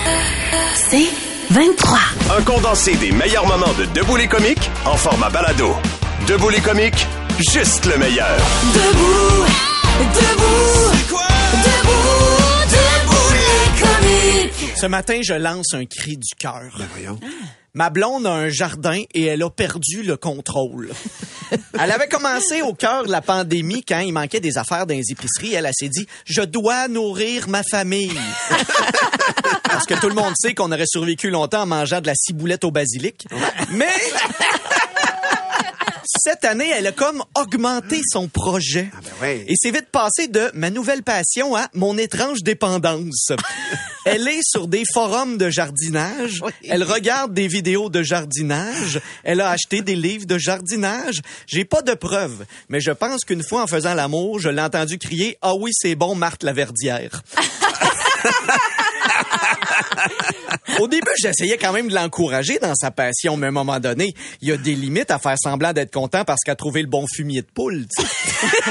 C'est 23. Un condensé des meilleurs moments de Debout les comiques en format balado. Debout les comiques, juste le meilleur. Debout, debout, c'est quoi? Debout les comiques. Ce matin, je lance un cri du cœur. Ben voyons. Ma blonde a un jardin et elle a perdu le contrôle. Elle avait commencé au cœur de la pandémie quand il manquait des affaires dans les épiceries. Elle s'est dit « Je dois nourrir ma famille. » Parce que tout le monde sait qu'on aurait survécu longtemps en mangeant de la ciboulette au basilic. Mais cette année, elle a comme augmenté son projet. Ah ben ouais. Et c'est vite passé de ma nouvelle passion à mon étrange dépendance. Elle est sur des forums de jardinage. Oui. Elle regarde des vidéos de jardinage. Elle a acheté des livres de jardinage. J'ai pas de preuves, mais je pense qu'une fois en faisant l'amour, je l'ai entendu crier « Ah oui, c'est bon, Marthe Laverdière ». Au début, j'essayais quand même de l'encourager dans sa passion, mais à un moment donné, il y a des limites à faire semblant d'être content parce qu'elle a trouvé le bon fumier de poule, tu sais.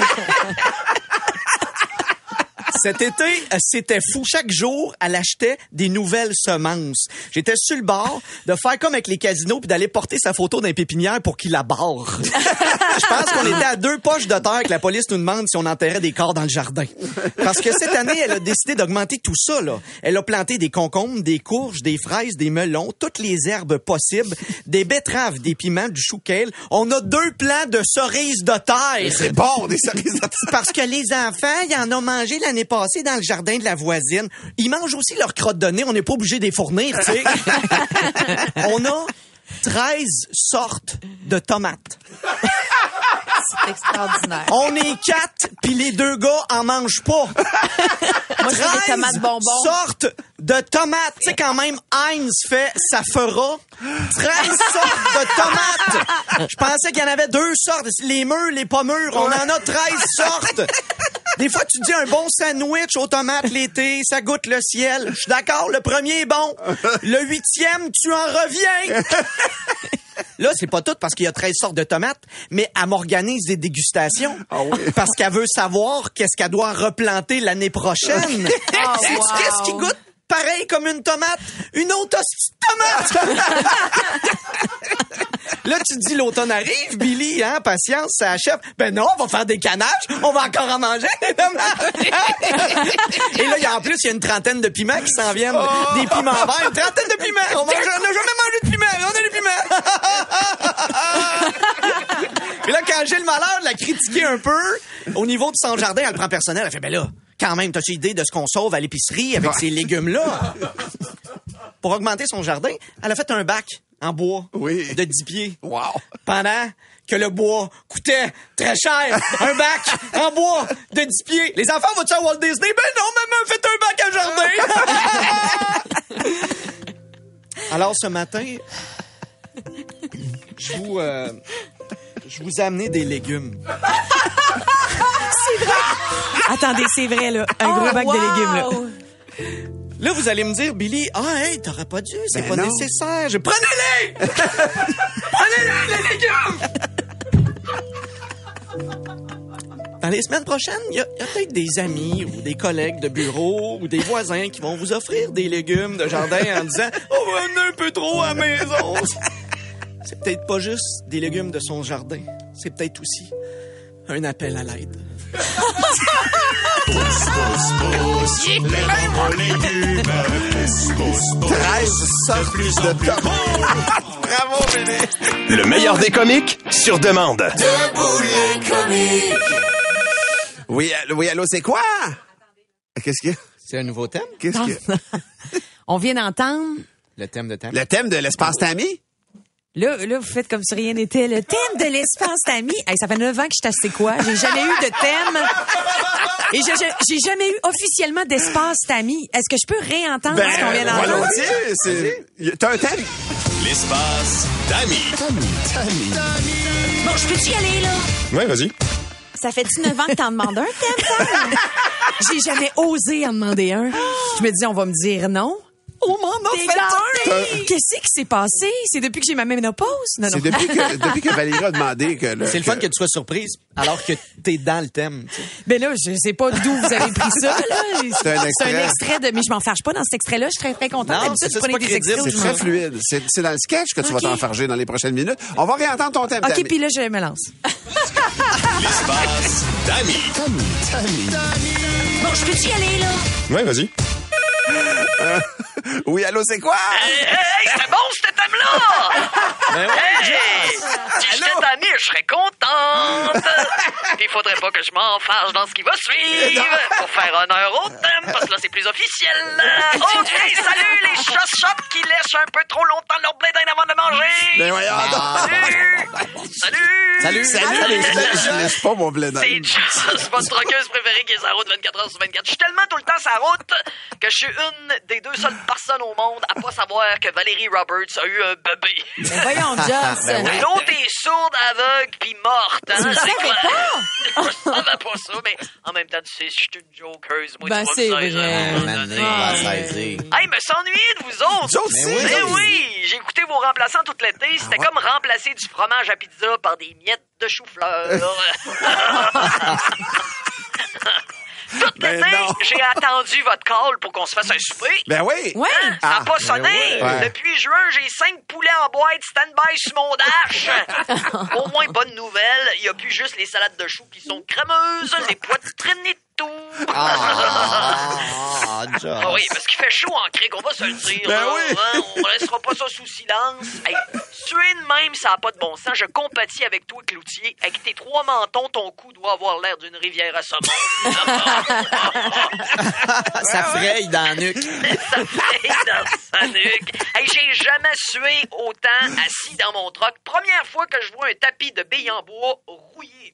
Cet été, c'était fou. Chaque jour, elle achetait des nouvelles semences. J'étais sur le bord de faire comme avec les casinos puis d'aller porter sa photo dans les pépinières pour qu'il la barre. Je pense qu'on était à 2 poches de terre que la police nous demande si on enterrait des corps dans le jardin. Parce que cette année, elle a décidé d'augmenter tout ça, là. Elle a planté des concombres, des courges, des fraises, des melons, toutes les herbes possibles, des betteraves, des piments, du chou kale. On a 2 plants de cerises de terre. C'est bon, des cerises de terre. Parce que les enfants, ils en ont mangé l'année passée dans le jardin de la voisine. Ils mangent aussi leurs crottes de nez. On n'est pas obligé de les fournir, tu sais. On a 13 sortes de tomates. C'est extraordinaire. On est 4, puis les 2 gars en mangent pas. Moi, je fais des tomates bonbons. Sortes de tomates. Tu sais, quand même, Heinz fait ça fera. 13 sortes de tomates. Je pensais qu'il y en avait 2 sortes. Les mûres, les pas mûres. On en a 13 sortes. Des fois, tu dis un bon sandwich aux tomates l'été, ça goûte le ciel. Je suis d'accord, le premier est bon. Le 8e, tu en reviens. Là, c'est pas tout parce qu'il y a 13 sortes de tomates, mais elle m'organise des dégustations. Ah oui. Parce qu'elle veut savoir qu'est-ce qu'elle doit replanter l'année prochaine. Oh, Sais-tu wow. qu'est-ce qui goûte pareil comme une tomate? Une autre hostie de tomate! Là, tu te dis, l'automne arrive, Billy, hein, patience, ça achève. Ben non, on va faire des canages, on va encore en manger des tomates. Et là, en plus, il y a une trentaine de piments qui s'en viennent. Des piments verts, une trentaine de piments. On n'a jamais mangé de piments, on a des piments. Et là, quand j'ai le malheur de la critiquer un peu, au niveau de son jardin, elle le prend personnel, elle fait, ben là, quand même, t'as-tu idée de ce qu'on sauve à l'épicerie avec ces légumes-là? Pour augmenter son jardin, elle a fait un bac en bois de 10 pieds. Wow. Pendant que le bois coûtait très cher. Un bac en bois de 10 pieds. Les enfants vont-tu à Walt Disney? Ben non, maman, faites un bac à jardin. Alors, ce matin, je vous ai amené des légumes. C'est vrai. Attendez, c'est vrai, là. Un gros bac de légumes, là. Là, vous allez me dire, Billy, hey, t'aurais pas dû, c'est Ben pas non. nécessaire. Prenez-les! Prenez-les, les légumes! Dans les semaines prochaines, il y a peut-être des amis ou des collègues de bureau ou des voisins qui vont vous offrir des légumes de jardin en disant « Oh, on a un peu trop à la maison! » C'est peut-être pas juste des légumes de son jardin. C'est peut-être aussi un appel à l'aide. 13 sortes de tomates. Bravo, Billy. Le meilleur des comiques, sur demande. Debout les comiques. Oui, allô, c'est quoi? Qu'est-ce qu'il y a? C'est un nouveau thème? Qu'est-ce qu'il y a? On vient d'entendre. Le thème de thème? Le thème de l'espace Tammy? Là, vous faites comme si rien n'était. Le thème de l'espace Tammy. Hey, ça fait 9 ans que je t'ai C'est quoi? J'ai jamais eu de thème. Et j'ai jamais eu officiellement d'espace Tammy. Est-ce que je peux réentendre ce qu'on vient d'entendre? volontiers. T'as un thème? L'espace Tammy. Bon, je peux-tu y aller, là? Oui, vas-y. Ça fait-tu 9 ans que t'en demandes un thème, Tam? J'ai jamais osé en demander un. Je me dis, on va me dire non. On m'en a fait un! Qu'est-ce qui s'est passé? C'est depuis que j'ai ma ménopause? Non, C'est depuis que Valérie a demandé que... C'est le fun que tu sois surprise alors que t'es dans le thème. Tu sais. Ben là, je sais pas d'où vous avez pris ça, là. C'est un extrait de... Mais je m'en fâche pas dans cet extrait-là. Je suis très, très contente. Non, D'habitude, c'est je ça, prenais c'est pas des extraits où crédible, je C'est m'en- très fluide. C'est dans le sketch que tu vas Ok. t'enfarger dans les prochaines minutes. On va réentendre ton thème, OK, Tammy. puis là, je me lance. L'espace Tammy. Bon, je peux-tu y aller, là? Ouais, vas-y. Oui, allô, c'est quoi? Hey, c'est bon, ce thème-là! Hey! Si j'étais Tammy, je serais contente! Il faudrait pas que je m'enfarge dans ce qui va suivre pour faire honneur au thème, parce que là, c'est plus officiel. OK, salut les chats qui lèchent un peu trop longtemps leur blé d'Inde avant de manger! Ben voyons donc. Salut! Salut. Je laisse pas mon blé C'est Joss, votre truckeuse préférée qui est sur la route 24 heures sur 24. Je suis tellement tout le temps sur la route que je suis une des 2 seules personnes au monde à pas savoir que Valérie Roberts a eu un bébé. Ben voyons, Joss. L'autre est sourde, aveugle, puis morte. Hein? Tu le savais pas? Je savais pas ça, mais en même temps, tu sais, je suis une jokeuse. Moi, Ben, tu c'est vois me vrai. saisir. Hey, me s'ennuyer de vous autres. Nous autres aussi. Eh oui, j'ai écouté vos remplaçants tout l'été. C'était comme remplacer du fromage à pizza par des miettes de chou-fleur. Tout Ben l'été, non. j'ai attendu votre call pour qu'on se fasse un souper. Ben oui. Ouais. Ça n'a pas sonné. ouais. Depuis juin, j'ai 5 poulets en boîte stand-by sur mon dash. Au moins, bonne nouvelle, il n'y a plus juste les salades de choux qui sont crémeuses, les poitrines et tout. Joss. Ah oui, parce qu'il fait chaud en crique, on va se le dire. Ben là, oui. hein, on laissera pas ça sous silence. Hey, suer de même, ça n'a pas de bon sens. Je compatis avec toi, Cloutier. Avec tes 3 mentons, ton cou doit avoir l'air d'une rivière à saumon. Ça fraye dans la nuque. Ça fait dans sa nuque. Hey, j'ai jamais sué autant assis dans mon troc. Première fois que je vois un tapis de billes en bois rouillé.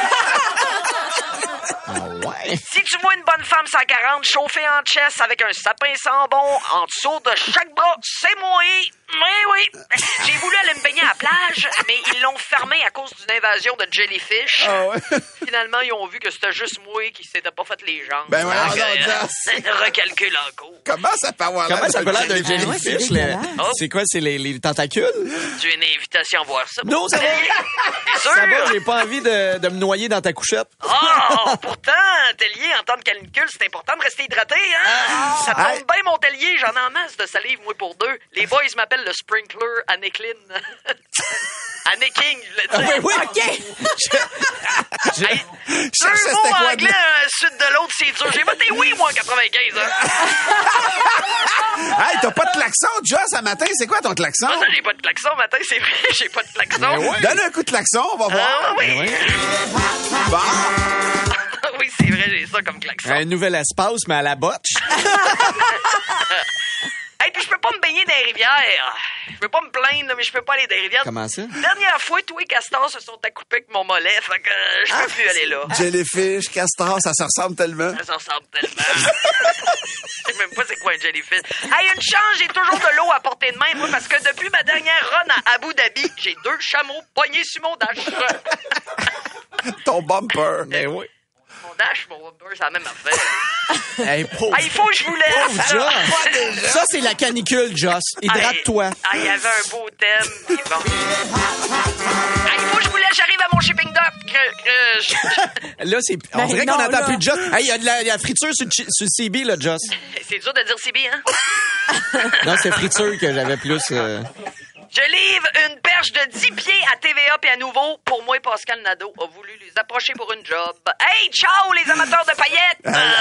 Ouais. Si tu vois une bonne femme 140 chauffée en chest avec un sapin sans bon en dessous de chaque bras, c'est moi. Mais oui. J'ai voulu aller me baigner à la plage, mais ils l'ont fermé à cause d'une invasion de jellyfish. Ah ouais. Finalement, ils ont vu que c'était juste moi qui s'était pas fait les jambes. Ben voilà, Donc, non, recalcule en cours. Comment ça peut avoir Comment ça peut l'air d'un ouais, c'est jellyfish? dégueulasse. C'est quoi? C'est les tentacules? Tu as une invitation à voir ça? Non, ça va. C'est sûr? Ça va, j'ai pas envie de me noyer dans ta couchette. Oh, pourtant, Tellier, en temps de canicule, c'est important de rester hydraté, hein? Ça tombe bien, mon Tellier, j'en ai en masse de salive, moi, pour 2. Les boys m'appellent le sprinkler Annécline. Annéking, je voulais dire. Oui, OK. Hey, Je 2 cherchais c'était mots quoi anglais, un suite de l'autre, c'est sûr. J'ai voté oui, moi, en 95, hein? Hey, t'as pas de klaxon, Joss, à matin? C'est quoi ton klaxon? Moi, ça, j'ai pas de klaxon, matin, c'est vrai, j'ai pas de klaxon. Donne un coup de klaxon, on va voir. Ah oui. Bon. Oui, c'est vrai, j'ai ça comme klaxon. Un nouvel espace, mais à la botche. Hey, puis je peux pas me baigner dans les rivières. Je peux pas me plaindre, mais je peux pas aller dans les rivières. Comment ça? Dernière fois, tous les castors se sont accoupés avec mon mollet, fait que je peux plus aller là. Jellyfish, castor, ça se ressemble tellement. Ça s'en ressemble tellement. Je sais même pas c'est quoi un jellyfish. Hey, une chance, j'ai toujours de l'eau à portée de main, moi, parce que depuis ma dernière run à Abu Dhabi, j'ai 2 chameaux pognés sur mon dash. Ton bumper. Ben oui. Mon dash, mon bumper, c'est la même affaire. Hey, pauvre. Ah, il faut que je vous laisse. Pauvre Joss. Ça, c'est la canicule, Joss. Hydrate-toi. Ah, il y avait un beau thème. Puis bon. Ah, il faut que je vous laisse, j'arrive à mon shipping dock. Là, c'est. On Ben dirait non, qu'on n'entend là. plus de Joss. Hey, il y a de la friture sur le CB, là, Joss. C'est dur de dire CB, hein? Non, c'est friture que j'avais plus. Je livre une perche de 10 pieds à TVA puis à nouveau. Pour moi, Pascal Nadeau a voulu les approcher pour une job. Hey, ciao, les amateurs de paillettes!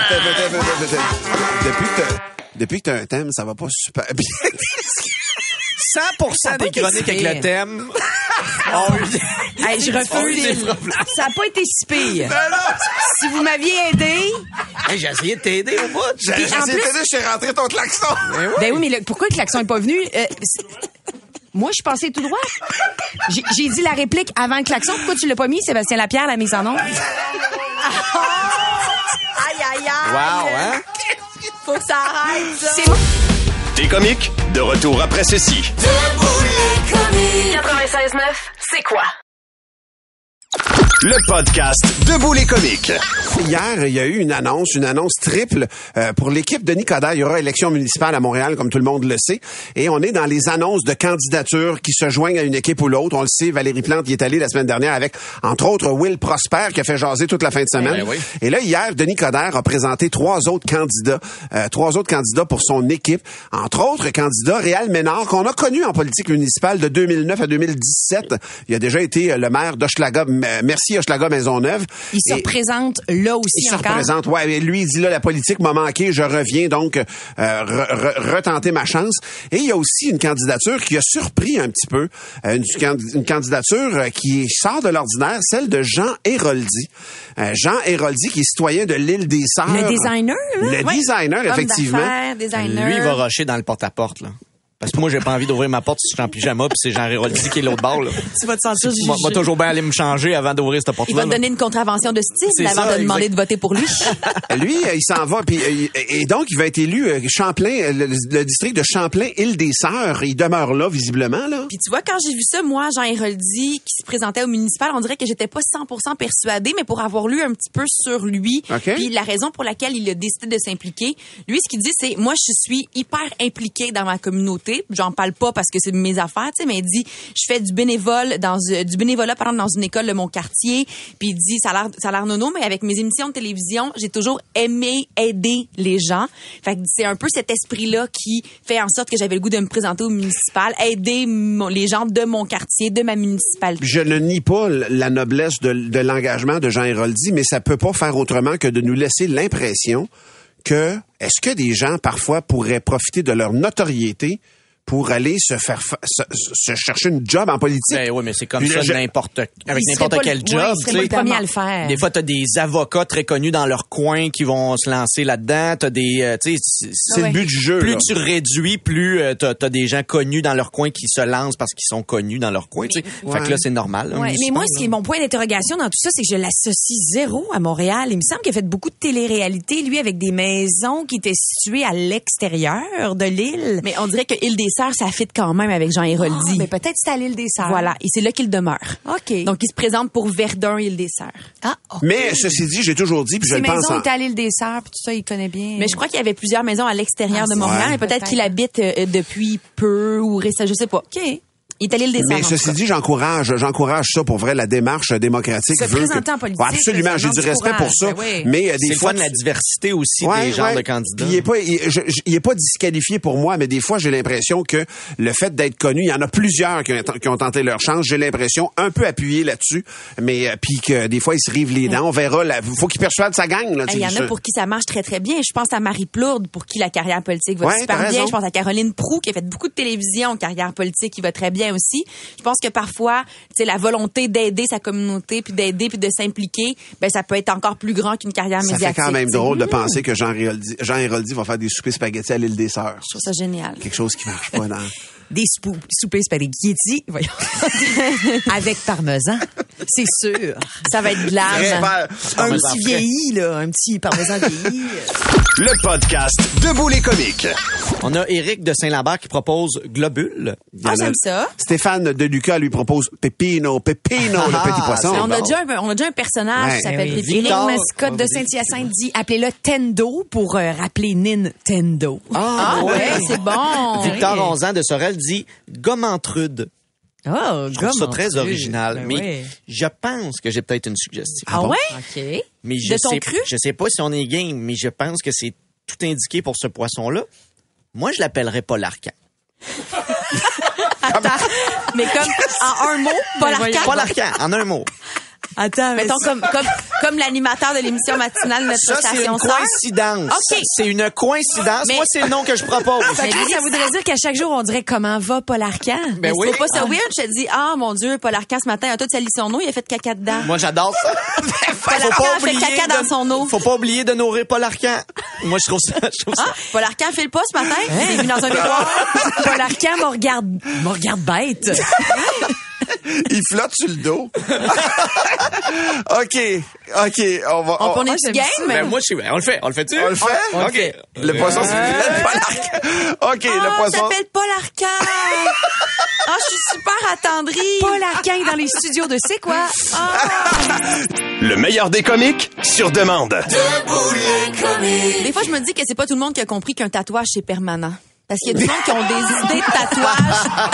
Depuis que t'as un thème, ça va pas super bien. 100% des été chroniques si avec pire. le thème. Hey, je refuse. Ça n'a pas été si pire. Si vous m'aviez aidé... Hey, j'ai essayé de t'aider au bout. J'ai Puis en essayé de plus- t'aider, je t'ai rentré ton klaxon. Ben oui, mais pourquoi le klaxon n'est pas venu? Moi, je suis passée tout droit. J'ai dit la réplique avant le klaxon. Pourquoi tu l'as pas mis, Sébastien Lapierre, la mise en onde? Aïe, aïe, aïe. Wow, hein? Faut que ça arrête, ça. C'est moi. T'es comique? De retour après ceci. 96.9, c'est quoi? Le podcast Debout les comiques. Hier, il y a eu une annonce triple pour l'équipe de Nicodère. Il y aura élection municipale à Montréal, comme tout le monde le sait. Et on est dans les annonces de candidatures qui se joignent à une équipe ou l'autre. On le sait, Valérie Plante y est allée la semaine dernière avec, entre autres, Will Prosper, qui a fait jaser toute la fin de semaine. Oui. Et là, hier, Denis Coderre a présenté trois autres candidats pour son équipe. Entre autres, candidat Réal Ménard, qu'on a connu en politique municipale de 2009 à 2017. Il a déjà été le maire d'Hochelaga, Hochelaga-Maisonneuve. Il se représente là aussi Il se encore. représente, ouais. Lui, il dit là, la politique m'a manqué, je reviens donc retenter ma chance. Et il y a aussi une candidature qui a surpris un petit peu, une candidature qui sort de l'ordinaire, celle de Jean Héroldi. Jean Héroldi, qui est citoyen de l'île des Sœurs. Le designer, là. Le designer, Homme effectivement. d'affaires, designer. Lui, il va rusher dans le porte-à-porte, là. Parce que moi, j'ai pas envie d'ouvrir ma porte si je suis en pyjama, puis c'est Jean Héroldi qui est l'autre bord, là. Tu vas te sentir jugé. Moi, toujours bien aller me changer avant d'ouvrir cette Il porte-là. va te donner une contravention de style C'est avant ça, de demander exact. de voter pour lui. Lui, il s'en va, puis et donc il va être élu Champlain, le district de Champlain-Île-des-Sœurs. Il demeure là, visiblement, là. Puis tu vois, quand j'ai vu ça, moi, Jean Héroldi, qui se présentait au municipal, on dirait que j'étais pas 100% persuadée, mais pour avoir lu un petit peu sur lui, OK. puis la raison pour laquelle il a décidé de s'impliquer, lui, ce qu'il dit, c'est, moi, je suis hyper impliqué dans ma communauté. J'en parle pas parce que c'est mes affaires, tu sais, mais il dit, je fais du bénévolat, dans une école de mon quartier, puis il dit, ça a l'air nono, mais avec mes émissions de télévision, j'ai toujours aimé aider les gens. Fait que c'est un peu cet esprit-là qui fait en sorte que j'avais le goût de me présenter au municipal, aider les gens de mon quartier, de ma municipalité. Je ne nie pas la noblesse de l'engagement de Jean Héroldi, mais ça peut pas faire autrement que de nous laisser l'impression que, est-ce que des gens, parfois, pourraient profiter de leur notoriété pour aller se chercher une job en politique? Ben oui, mais c'est comme Puis ça là, avec Il n'importe serait quel pas job. il serait pas le premier à le faire. Des fois, t'as des avocats très connus dans leur coin qui vont se lancer là-dedans. T'as des, tu sais, C'est le but du jeu, plus là. tu réduis, plus t'as des gens connus dans leur coin qui se lancent parce qu'ils sont connus dans leur coin. Tu sais. Fait que là, c'est normal. là, Ouais, mais moi, municipal, ce qui est mon point d'interrogation dans tout ça, c'est que je l'associe zéro à Montréal. Il me semble qu'il a fait beaucoup de télé-réalité, lui, avec des maisons qui étaient situées à l'extérieur de l'île. Mais on dirait que Île-des-Sœurs, ça fit quand même avec Jean Héroldi. Mais peut-être c'est à l'île des Sœurs. Voilà, et c'est là qu'il demeure. OK. Donc, il se présente pour Verdun, Île-des-Sœurs. Ah, OK. Mais ceci dit, j'ai toujours dit, puis je Ses le pense maisons en... étaient à l'île des Sœurs, puis tout ça, il connaît bien. Mais je crois qu'il y avait plusieurs maisons à l'extérieur de Montréal, ouais. mais peut-être Peut-être. qu'il habite depuis peu ou récemment, je sais pas. OK. Il est à l'Île-des-Sœurs. Mais ceci dit, j'encourage ça pour vrai, la démarche démocratique. Se veut présenter que... en politique, Ouais, absolument, ça j'ai du demande du respect pour courage, ça. ben oui. Mais C'est des le fois, fun de la diversité aussi Ouais, des genres ouais. de candidats. Puis il est pas disqualifié pour moi, mais des fois, j'ai l'impression que le fait d'être connu, il y en a plusieurs qui ont tenté leur chance. J'ai l'impression un peu appuyé là-dessus, mais puis que des fois, ils se rivent les dents. On verra. Faut qu'il persuade sa gang. Là, Il y en a pour qui ça marche très, très bien. Je pense à Marie Plourde, pour qui la carrière politique va Ouais, super t'as bien. raison. Je pense à Caroline Proulx, qui a fait beaucoup de télévision en carrière politique, qui va très bien aussi. Je pense que parfois, tu sais, la volonté d'aider sa communauté, puis d'aider, puis de s'impliquer, ben ça peut être encore plus grand qu'une carrière Ça médiatique. fait quand même tu sais. drôle de penser que Jean Héroldi va faire des soupers spaghettis à l'île des Sœurs. Je trouve ça génial. Quelque chose qui marche pas dans... Des soupers spaghetti, voyons. Avec parmesan. C'est sûr. Ça va être glam. Un petit vieilli, là. Un petit parmesan vieilli. Le podcast Debout les comiques. On a Éric de Saint-Lambert qui propose Globule. Il y en a- j'aime ça. Stéphane de Lucas lui propose Pepino, le petit poisson. Mais on a bon. déjà un personnage Ouais. qui s'appelle Eh oui. Pépé. Éric Victor. Mascotte de Saint-Hyacinthe dit appelez-le Tendo pour rappeler Nintendo. Ah ouais, c'est bon. Victor, oui. 11 ans, de Sorel, dit Gomentrude. Oh, Je trouve ça très original, Ben mais oui. je pense que j'ai peut-être une suggestion. Ah ouais? OK. Mais De ton cru? Je sais pas si on est game, mais je pense que c'est tout indiqué pour ce poisson-là. Moi, je l'appellerais Paul Arcand. Mais comme en un mot, Paul Arcand. Paul Arcand, en un mot. Attends, mais Mettons comme l'animateur de l'émission matinale de notre Ça, c'est station une sœur. coïncidence. OK. C'est une coïncidence. Mais- Moi, c'est le nom que je propose. Fait que là, ça voudrait dire qu'à chaque jour, on dirait comment va Paul Arcand. Ben oui. C'est pas ça weird, je te dis, ah mon Dieu, Paul Arcand ce matin a tout sali son eau, il a fait caca dedans. Moi, j'adore ça. Paul Arcand a fait caca dans son eau. Faut pas oublier de nourrir Paul Arcand. Moi, je trouve ça. Ah, Paul Arcand fait le pas ce matin, il est venu dans un miroir. Paul Arcand me regarde bête. Il flotte sur le dos. OK, on va... On est j'aime du game. Ben, moi, on le fait. On le fait-tu? On le fait? On le OK. fait. Le poisson, c'est Paul Arcand. OK, Ah, le il poisson... s'appelle Paul Arcand. Oh, je suis super attendrie. Paul Arcand dans les studios de C'est quoi? Le meilleur des comiques sur demande. Des fois, je me dis que c'est pas tout le monde qui a compris qu'un tatouage, c'est permanent. Parce qu'il y a du monde qui ont des idées de tatouage.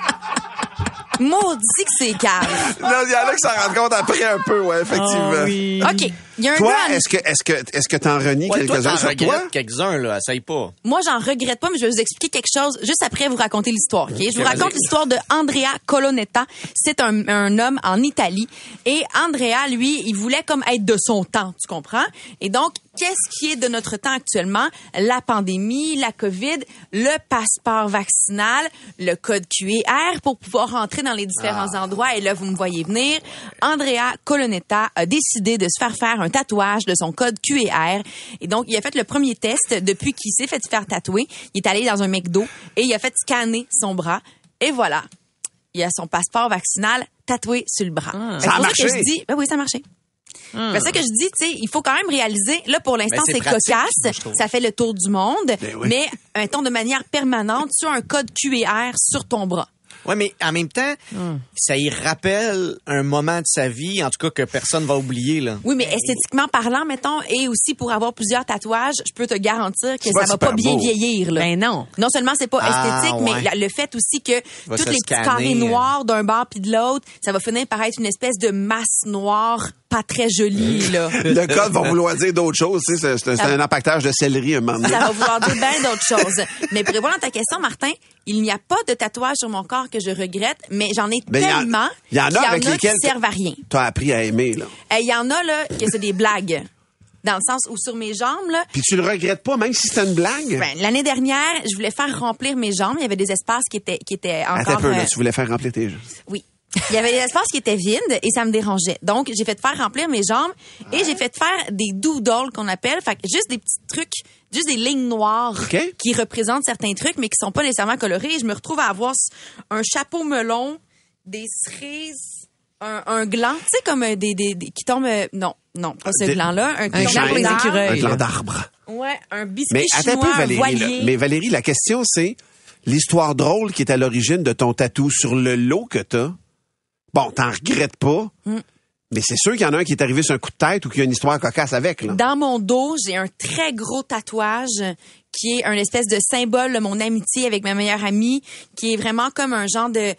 Maudit que c'est calme. Il y en a qui s'en rendent compte après un peu, ouais, effectivement. OK. Il y a un Toi, gars... est-ce que t'en renies Ouais, toi, quelques-uns t'en sur toi? regrettes quelques-uns, là. Essaye pas. Moi, j'en regrette pas, mais je vais vous expliquer quelque chose juste après vous raconter l'histoire. OK? Je vous raconte l'histoire de Andrea Colonnetta. C'est un homme en Italie. Et Andrea, lui, il voulait comme être de son temps, tu comprends? Et donc, qu'est-ce qui est de notre temps actuellement? La pandémie, la COVID, le passeport vaccinal, le code QR pour pouvoir rentrer dans les différents endroits. Et là, vous me voyez venir. Andrea Colonnetta a décidé de se faire un tatouage de son code QR. Et donc, il a fait le premier test depuis qu'il s'est fait faire tatouer. Il est allé dans un McDo et il a fait scanner son bras. Et voilà. Il a son passeport vaccinal tatoué sur le bras. Ça a marché. Que je dis, ben oui, ça a marché. C'est ça que je dis, tu sais, il faut quand même réaliser, là, pour l'instant, Ben, c'est c'est pratique, cocasse, je trouve. ça fait le tour du monde, oui. mais, de manière permanente, sur un code QR sur ton bras. Ouais, mais en même temps, ça y rappelle un moment de sa vie, en tout cas, que personne va oublier, là. Oui, mais esthétiquement parlant, mettons, et aussi pour avoir plusieurs tatouages, je peux te garantir que C'est ça pas va pas super bien beau. vieillir, là. Ben non. Non seulement c'est pas Ah, esthétique, ouais. mais le fait aussi que Va tous se les petits scanner, carrés noirs d'un bord puis de l'autre, ça va finir par être une espèce de masse noire pas très jolie, là. Le code va vouloir dire d'autres choses, tu sais, c'est un empaquetage de céleri un moment donné. Ça va vouloir dire bien d'autres choses. Mais pour répondre à ta question, Martin, il n'y a pas de tatouage sur mon corps que je regrette, mais j'en ai Ben, tellement il y en a avec qui lesquels servent à rien. T'as appris à aimer, là. Il y en a là que c'est des blagues. Dans le sens où sur mes jambes, là, Puis tu le regrettes pas, même si c'était une blague? ben, l'année dernière, je voulais faire remplir mes jambes. Il y avait des espaces qui étaient Attends encore... un peu, là, tu voulais faire remplir tes jambes. Oui. Il y avait des espaces qui étaient vides et ça me dérangeait. Donc, j'ai fait faire remplir mes jambes et j'ai fait faire des doodles qu'on appelle. Fait que juste des petits trucs, juste des lignes noires OK. qui représentent certains trucs, mais qui sont pas nécessairement colorés. Et je me retrouve à avoir un chapeau melon, des cerises, un gland, tu sais, comme des qui tombent... non, pas ce Des- gland-là. Un gland chêne, pour les écureuils. Un gland d'arbre. Ouais, un biscuit Mais attends un chinois, peu, un Valérie. voilier. là. Mais Valérie, la question, c'est l'histoire drôle qui est à l'origine de ton tatou sur le lot que t'as. Bon, t'en regrettes pas, mais c'est sûr qu'il y en a un qui est arrivé sur un coup de tête ou qui a une histoire cocasse avec, là. Dans mon dos, j'ai un très gros tatouage qui est un espèce de symbole de mon amitié avec ma meilleure amie, qui est vraiment comme un genre de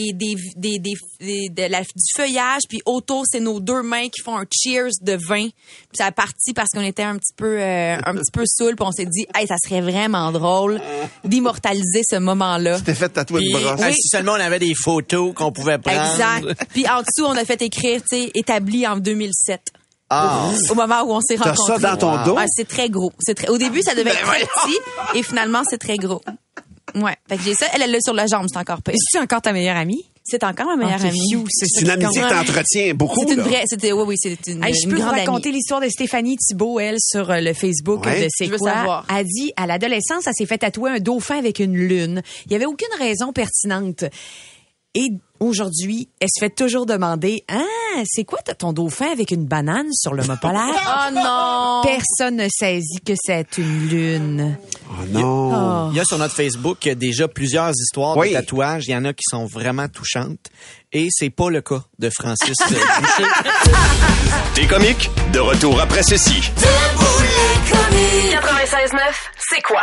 du feuillage, puis autour c'est nos deux mains qui font un cheers de vin. Puis ça a parti parce qu'on était un petit peu saoul, puis on s'est dit, hey, ça serait vraiment drôle d'immortaliser ce moment-là. T'es fait tatouer Puis, le bras. si seulement on avait des photos qu'on pouvait prendre. Exact. Puis en dessous, on a fait écrire, tu sais, établi en 2007. Ah. Au moment où on s'est T'as rencontrés. ça dans ton dos? Ah, c'est très gros. Au début, ça devait être très petit et finalement, c'est très gros. Ouais. Fait que j'ai ça. Elle l'a sur la jambe, c'est encore pire. Es-tu encore ta meilleure amie? C'est encore ma meilleure Ah, amie. cute, C'est une amitié que t'entretiens beaucoup, C'est une là. vraie, oui, c'est une, Hey, je une peux vous grande raconter amie. l'histoire de Stéphanie Thibault, elle, sur le Facebook Ouais. de C'est Je veux quoi. savoir. Elle dit, à l'adolescence, elle s'est fait tatouer un dauphin avec une lune. Il y avait aucune raison pertinente. Et aujourd'hui, elle se fait toujours demander, c'est quoi ton dauphin avec une banane sur le mât polaire? Oh non! Personne ne saisit que c'est une lune. Oh non. Il y a sur notre Facebook déjà plusieurs histoires Oui. de tatouages. Il y en a qui sont vraiment touchantes. Et c'est pas le cas de Francis Boucher. Des comiques, de retour après ceci. 96.9, c'est quoi?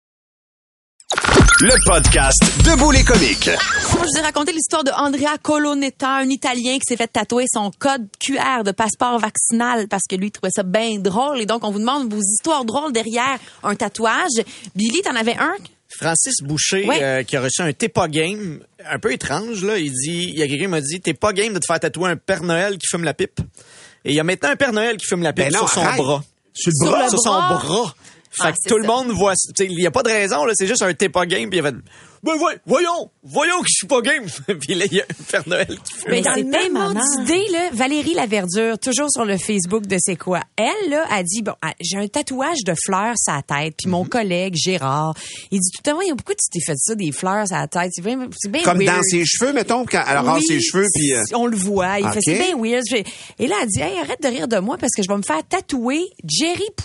Le podcast Debout les comiques. Moi, je vous ai raconté l'histoire de Andrea Colonnetta, un Italien qui s'est fait tatouer son code QR de passeport vaccinal parce que lui, il trouvait ça bien drôle. Et donc, on vous demande vos histoires drôles derrière un tatouage. Billy, t'en avais un? Francis Boucher, Ouais. qui a reçu un T'es pas game, un peu étrange, là. Il y a quelqu'un qui m'a dit, T'es pas game de te faire tatouer un Père Noël qui fume la pipe. Et il y a maintenant un Père Noël qui fume la pipe Ben non, sur son arrête. bras. Sur le Sur bras? le Sur son bras. bras. Fait Ah, que c'est tout le ça. monde voit, tu sais, il y a pas de raison, là. C'est juste un T'es pas game, puis il a fait, ben voyons que je suis pas game. Puis là, il y a un Père Noël qui fume. Mais Mais dans c'est le même tellement ordre marrant. d'idée, là, Valérie Laverdure, toujours sur le Facebook de C'est quoi. Elle, là, a dit, bon, j'ai un tatouage de fleurs sur la tête. Puis mon collègue, Gérard, il dit, tout à l'heure, il y a beaucoup, tu t'es fait ça, des fleurs sur la tête. C'est bien Comme weird. dans ses cheveux, mettons, quand elle rase Oui, ses cheveux, puis... on le voit. Il OK. fait, c'est bien weird. Et là, elle dit, hey, arrête de rire de moi parce que je vais me faire tatouer Jerry Poulet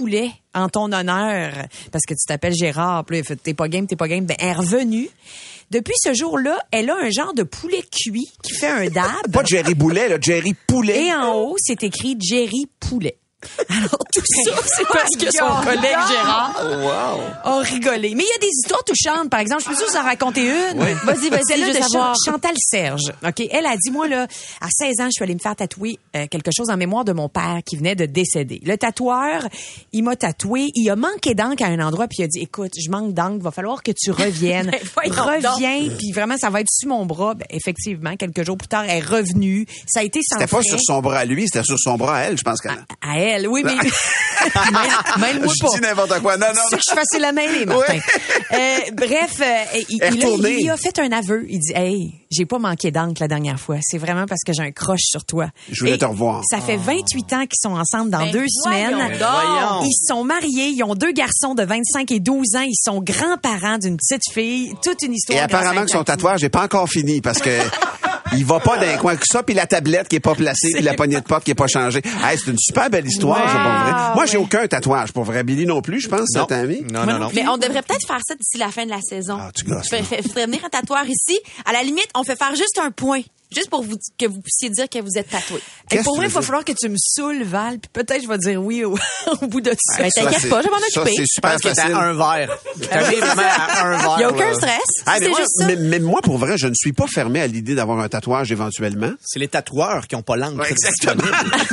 en ton honneur, parce que tu t'appelles Gérard, puis là, il fait, t'es pas game, ben, elle est revenue. Depuis ce jour-là, elle a un genre de poulet cuit qui fait un dab. Pas Jerry Boulet, là, Jerry Poulet. Et en haut, c'est écrit Jerry Poulet. Alors, tout ça, c'est parce que son collègue Gérard a rigolé. Mais il y a des histoires touchantes. Par exemple, je peux vous en raconter une. Oui. Vas-y, celle-là de Chantal Serge. OK, elle a dit, moi, là, à 16 ans, je suis allée me faire tatouer quelque chose en mémoire de mon père qui venait de décéder. Le tatoueur, il m'a tatoué. Il a manqué d'encre à un endroit, puis il a dit, écoute, je manque d'encre, va falloir que tu reviennes. Reviens, puis vraiment, ça va être sur mon bras. Ben, effectivement, quelques jours plus tard, elle est revenue. Ça a été sans C'était pas sur son bras à lui, c'était sur son bras à elle, je pense. À elle, oui, mais... Mêle-moi pas. Je dis n'importe quoi. Non. C'est que je suis facile à mêler, Martin. Bref, il a fait un aveu. Il dit, hey, j'ai pas manqué d'encre la dernière fois. C'est vraiment parce que j'ai un croche sur toi. Je voulais te revoir. Ça fait 28 ans qu'ils sont ensemble dans 2 semaines. Voyons. Ils sont mariés. Ils ont 2 garçons de 25 et 12 ans. Ils sont grands-parents d'une petite fille. Toute une histoire. Et apparemment que son tatouage n'est pas encore fini parce que il va pas d'un coin que ça, puis la tablette qui est pas placée, puis la poignée de porte qui est pas changée. Hey, c'est une super belle histoire, ça, pour vrai. Moi, j'ai aucun tatouage, pour vrai. Billy non plus, je pense, cette amie. Non. Mais on devrait peut-être faire ça d'ici la fin de la saison. Ah, tu gosses. Je ferais venir un tatoueur ici. À la limite, on fait faire juste un point. Juste pour que vous puissiez dire que vous êtes tatoué. Et pour moi, il va falloir que tu me saoules, Val, puis peut-être je vais dire oui au bout de ça. Mais t'inquiète pas, je vais m'en occuper. C'est super Parce que facile. t'as un verre. T'arrives vraiment à un verre. Il n'y a aucun là. stress. Ah, c'est juste ça. mais moi, pour vrai, je ne suis pas fermé à l'idée d'avoir un tatouage éventuellement. C'est les tatoueurs qui ont pas l'encre. Ouais, exactement.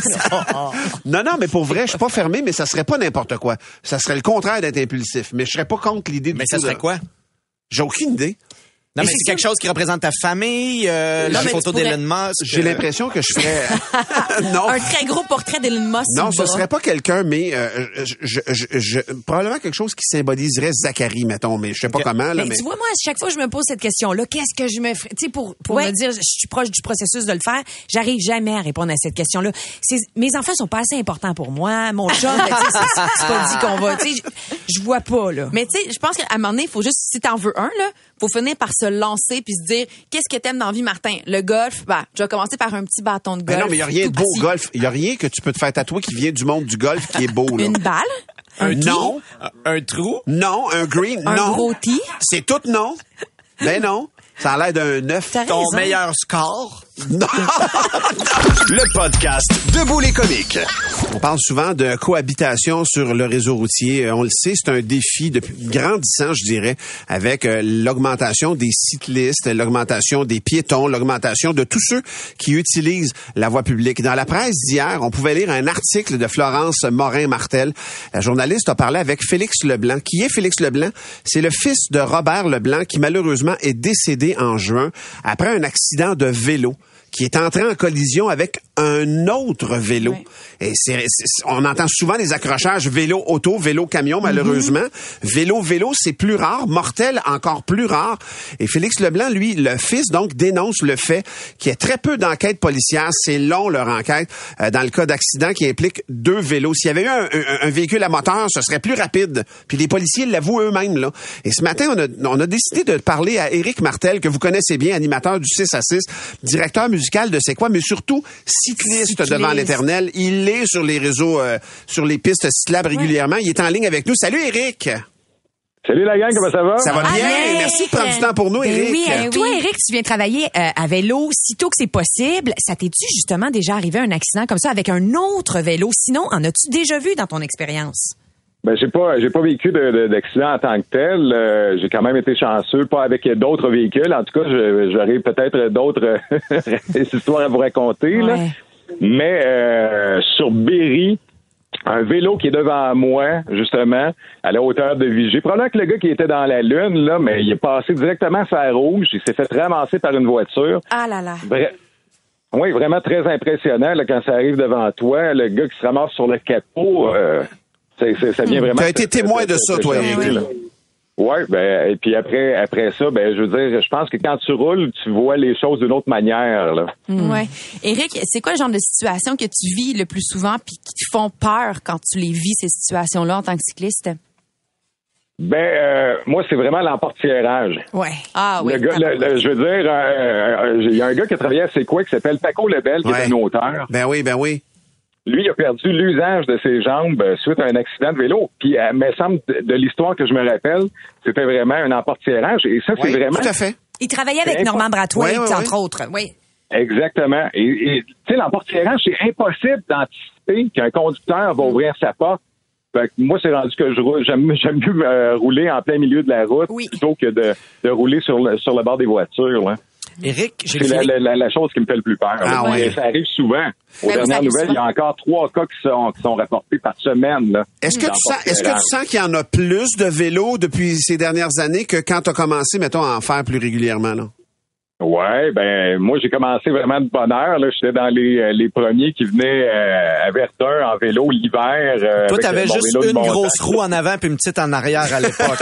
Non, mais pour vrai, je suis pas fermé, mais ça serait pas n'importe quoi. Ça serait le contraire d'être impulsif. Mais je serais pas contre l'idée du Mais tout. ça serait quoi? J'ai aucune idée. Non, mais Et c'est quelque chose qui représente ta famille, la mais photo tu pourrais- d'Elon Musk. J'ai l'impression que je ferais... non. Un très gros portrait d'Elon Musk. Non, sur ce le serait pas quelqu'un, mais probablement quelque chose qui symboliserait Zachary, mettons, mais je sais pas comment. Là, Mais tu vois, moi, à chaque fois que je me pose cette question-là, qu'est-ce que je me ferais? Tu sais, pour me dire, je suis proche du processus de le faire, j'arrive jamais à répondre à cette question-là. Mes enfants sont pas assez importants pour moi. Mon chum, tu sais, c'est pas dit qu'on va, tu sais, je vois pas, là. Mais tu sais, je pense qu'à un moment donné, il faut juste, si t'en veux un, là, faut finir par se lancer puis se dire, qu'est-ce que t'aimes dans la vie, Martin? Le golf, je vais commencer par un petit bâton de golf. Ben non, mais il y a rien de tout beau au petit. golf. Il y a rien que tu peux te faire tatouer qui vient du monde du golf qui est beau, là. Une balle? Non. Un trou? Non, un green, Un non. gros tee? C'est tout non. Ben non. Ça a l'air d'un 9. T'as Ton raison. meilleur score? Le podcast Debout les comiques. On parle souvent de cohabitation sur le réseau routier. On le sait, c'est un défi grandissant, je dirais, avec l'augmentation des cyclistes, l'augmentation des piétons, l'augmentation de tous ceux qui utilisent la voie publique. Dans la presse d'hier, on pouvait lire un article de Florence Morin-Martel. La journaliste a parlé avec Félix Leblanc. Qui est Félix Leblanc? C'est le fils de Robert Leblanc qui, malheureusement, est décédé en juin après un accident de vélo qui est entré en collision avec un autre vélo. Ouais. Et on entend souvent des accrochages vélo-auto, vélo-camion, malheureusement. Vélo-vélo, c'est plus rare. Mortel, encore plus rare. Et Félix Leblanc, lui, le fils, donc, dénonce le fait qu'il y a très peu d'enquêtes policières. C'est long, leur enquête, dans le cas d'accident qui implique 2 vélos. S'il y avait eu un véhicule à moteur, ce serait plus rapide. Puis les policiers l'avouent eux-mêmes, là. Et ce matin, on a décidé de parler à Éric Martel, que vous connaissez bien, animateur du 6 à 6, directeur musical de C'est quoi, mais surtout cycliste devant l'Éternel. Il est sur les réseaux, sur les pistes cyclables régulièrement. Il est en ligne avec nous. Salut, Éric! Salut la gang, comment ça va? Ça va bien? Éric! Merci de prendre du temps pour nous, Éric. Oui, toi, Éric, tu viens travailler à vélo sitôt que c'est possible. Ça t'es-tu justement déjà arrivé un accident comme ça avec un autre vélo? Sinon, en as-tu déjà vu dans ton expérience? Ben, j'ai pas vécu d'accident en tant que tel. J'ai quand même été chanceux, pas avec d'autres véhicules. En tout cas, j'aurai peut-être d'autres histoires à vous raconter, là. Mais sur Berry, un vélo qui est devant moi, justement, à la hauteur de Vigée. Probablement que le gars qui était dans la lune, là, mais il est passé directement sur la rouge. Il s'est fait ramasser par une voiture. Ah là là. Oui, vraiment très impressionnant là, quand ça arrive devant toi. Le gars qui se ramasse sur le capot, ça vient vraiment... Tu as été témoin de ça, toi, Éric. Oui, et puis après ça, je veux dire, je pense que quand tu roules, tu vois les choses d'une autre manière, là. Ouais. Éric, c'est quoi le genre de situation que tu vis le plus souvent puis qui te font peur quand tu les vis, ces situations-là, en tant que cycliste? Moi, c'est vraiment l'emportiérage. Ouais. Ah oui. Le gars, je veux dire, il y a un gars qui a travaillé à C'est quoi qui s'appelle Paco Lebel, qui est un auteur. Ben oui. lui, il a perdu l'usage de ses jambes suite à un accident de vélo. Puis, me semble, de l'histoire que je me rappelle, c'était vraiment un emportiérage. Et ça, c'est vraiment... Tout à fait. Il travaillait avec Norman Brathwaite, entre autres. Oui. Exactement. Et tu sais, l'emportiérage, c'est impossible d'anticiper qu'un conducteur va ouvrir sa porte. Fait que moi, c'est rendu que j'aime mieux rouler en plein milieu de la route plutôt que de rouler sur le bord des voitures. Là. Éric, c'est la chose qui me fait le plus peur. Ça arrive souvent. Aux dernières nouvelles, il y a encore 3 cas qui sont rapportés par semaine. Là, est-ce que tu sens qu'il y en a plus de vélos depuis ces dernières années que quand tu as commencé, mettons, à en faire plus régulièrement, là? Ouais, ben moi j'ai commencé vraiment de bonne heure. Là, j'étais dans les premiers qui venaient à Verdun en vélo l'hiver. Toi, t'avais juste une grosse roue en avant puis une petite en arrière à l'époque.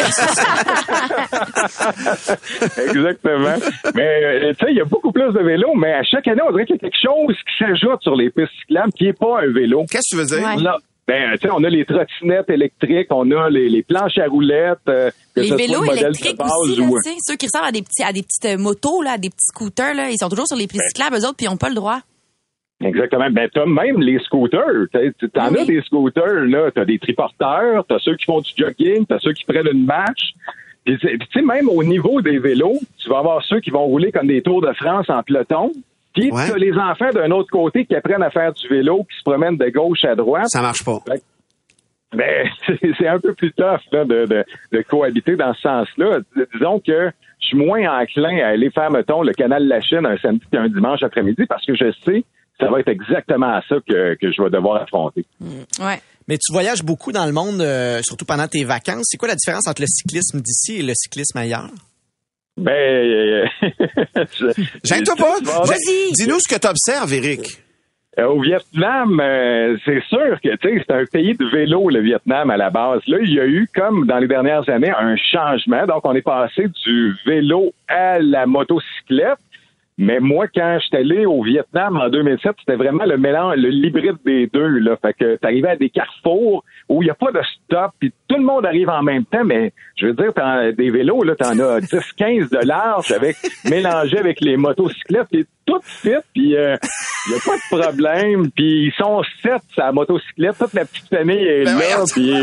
Exactement. Mais tu sais, il y a beaucoup plus de vélos, mais à chaque année, on dirait qu'il y a quelque chose qui s'ajoute sur les pistes cyclables qui est pas un vélo. Qu'est-ce que tu veux dire? Ouais. Ben, tu sais, on a les trottinettes électriques, on a les planches à roulettes. Les vélos électriques aussi, là, tu sais, ceux qui ressemblent à des petites motos, là, à des petits scooters, là, ils sont toujours sur les pistes cyclables, eux autres, puis ils n'ont pas le droit. Exactement. Ben, t'as même les scooters. T'en as des scooters, là. T'as des triporteurs, t'as ceux qui font du jogging, t'as ceux qui prennent une marche. Puis, tu sais, même au niveau des vélos, tu vas avoir ceux qui vont rouler comme des Tours de France en peloton. Puis, t'as les enfants d'un autre côté qui apprennent à faire du vélo, qui se promènent de gauche à droite. Ça marche pas. Ben, c'est un peu plus tough là, de cohabiter dans ce sens-là. Disons que je suis moins enclin à aller faire, mettons, le canal de la Chine un samedi et un dimanche après-midi parce que je sais que ça va être exactement ça que je vais devoir affronter. Ouais. Mais tu voyages beaucoup dans le monde, surtout pendant tes vacances. C'est quoi la différence entre le cyclisme d'ici et le cyclisme ailleurs? Ben, gêne-toi pas. Vas-y. Dis-nous ce que tu observes, Éric. Au Vietnam, c'est sûr que tu sais, c'est un pays de vélo, le Vietnam, à la base. Là, il y a eu, comme dans les dernières années, un changement. Donc, on est passé du vélo à la motocyclette. Mais moi, quand j'étais allé au Vietnam en 2007, c'était vraiment le mélange, l'hybride des deux, là. Fait que t'arrivais à des carrefours où il n'y a pas de stop, puis tout le monde arrive en même temps, mais je veux dire, des vélos, là, t'en as 10-15 de large mélangés avec les motocyclettes, puis tout fit, puis il n'y a pas de problème, puis ils sont 7 sur la motocyclette, toute la petite famille est là,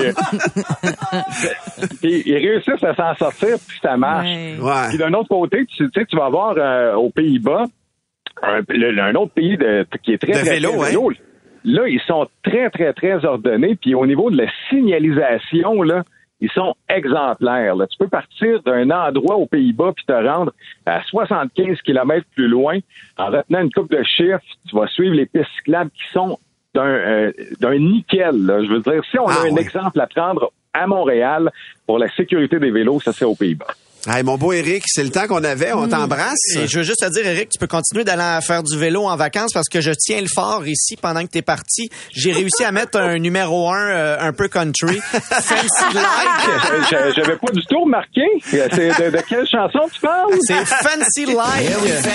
puis ils réussissent à s'en sortir, puis ça marche. Ouais. Puis d'un autre côté, tu sais, tu vas avoir aux Pays-Bas un autre pays qui est très vélo. Là, ils sont très, très, très ordonnés, puis au niveau de la signalisation, là, ils sont exemplaires. Là. Tu peux partir d'un endroit aux Pays-Bas puis te rendre à 75 km plus loin en retenant une coupe de chiffres. Tu vas suivre les pistes cyclables qui sont d'un nickel. Là. Je veux dire, si on a un exemple à prendre à Montréal pour la sécurité des vélos, ça serait aux Pays-Bas. Hey, mon beau Éric, c'est le temps qu'on avait. On t'embrasse. Et je veux juste te dire, Éric, tu peux continuer d'aller faire du vélo en vacances parce que je tiens le fort ici pendant que t'es parti. J'ai réussi à mettre un numéro 1 un peu country. Fancy Like. J'avais pas du tout remarqué. C'est de quelle chanson tu parles? C'est Fancy Like.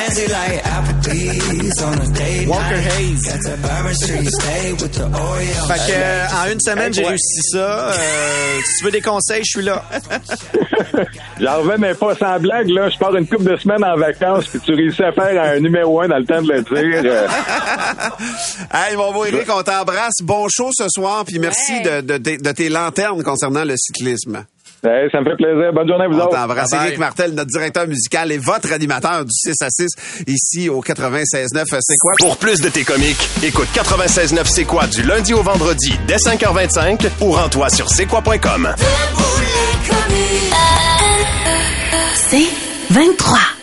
Walker Hayes. Fait que, en une semaine, j'ai réussi ça. Si tu veux des conseils, je suis là. J'en revenais pas, sans blague, là. Je pars une couple de semaines en vacances puis tu réussis à faire un numéro 1 dans le temps de le dire. Hey, mon beau Éric, on t'embrasse. Bon show ce soir puis merci de tes lanternes concernant le cyclisme. Hey, ça me fait plaisir. Bonne journée à vous autres. On t'embrasse. Éric Martel, notre directeur musical et votre animateur du 6 à 6 ici au 96.9 C'est quoi? Pour plus de tes comiques, écoute 96.9 C'est quoi du lundi au vendredi dès 5h25 ou rends-toi sur c'est quoi.com. C'est 23.